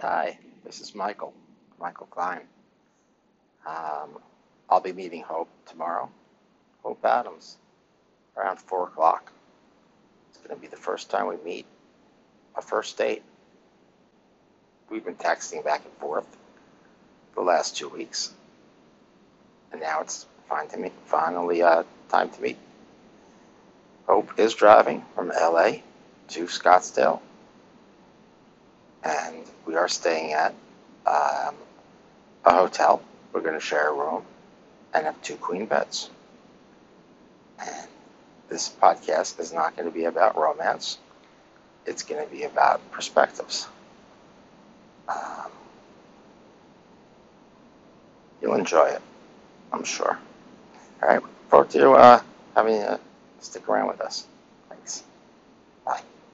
Hi, this is Michael Klein. I'll be meeting Hope tomorrow, Hope Adams, around 4 o'clock. It's going to be the first time we meet, a first date. We've been texting back and forth the last 2 weeks, and now it's finally time to meet. Hope is driving from LA to Scottsdale, and we are staying at a hotel. We're going to share a room and have 2 queen beds. And this podcast is not going to be about romance. It's going to be about perspectives. You'll enjoy it, I'm sure. All right, look forward to having you stick around with us. Thanks. Bye.